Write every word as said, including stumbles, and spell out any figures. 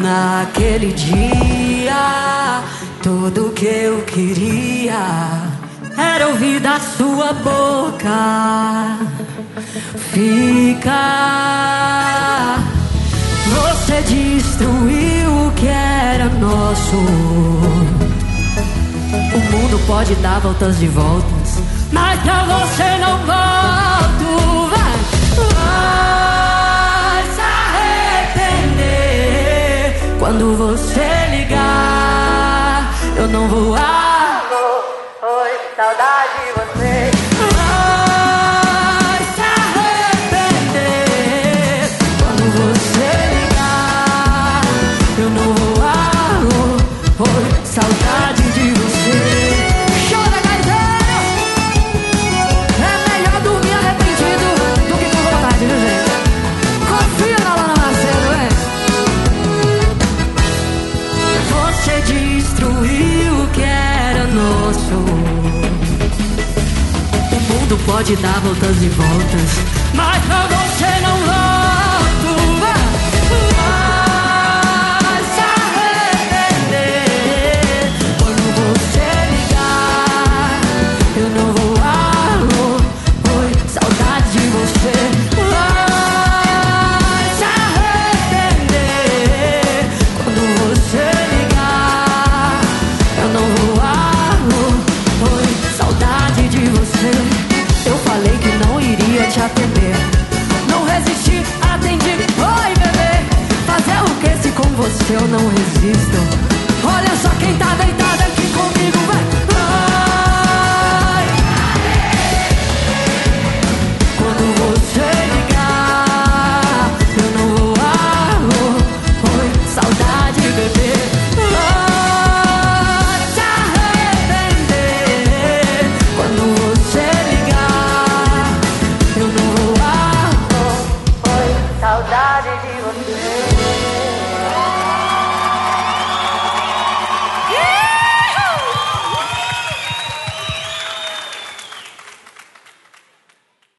Naquele dia, tudo que eu queria era ouvir da sua boca. Fica. Você destruiu o que era nosso. O mundo pode dar voltas e voltas, mas pra você não volto. Vai, vai se arrepender quando você ligar. Eu não vou. Alô, oi, saudade de você. Vai se arrepender quando você ligar. Eu não vou. Alô, oi, saudade de você. Chora, Caetano! É melhor dormir arrependido do que com vontade, viu, gente? Confia na Lana Macedo, hein? Você destruiu o que era nosso. O mundo pode dar voltas e voltas, mas pra você não volto. Vai se arrepender quando você ligar. Eu não vou. Alô, oi, saudade de você. Vai se arrepender quando você ligar. Eu não vou. Alô, oi, saudade de você. Eu falei que não iria te atender, não resisti, atendi. Oi, bebê, fazer o que se com você eu não resisto? Olha só quem tá deitado aqui comigo, vai.